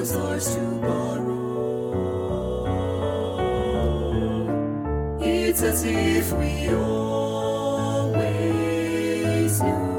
was ours to borrow. It's as if we always knew.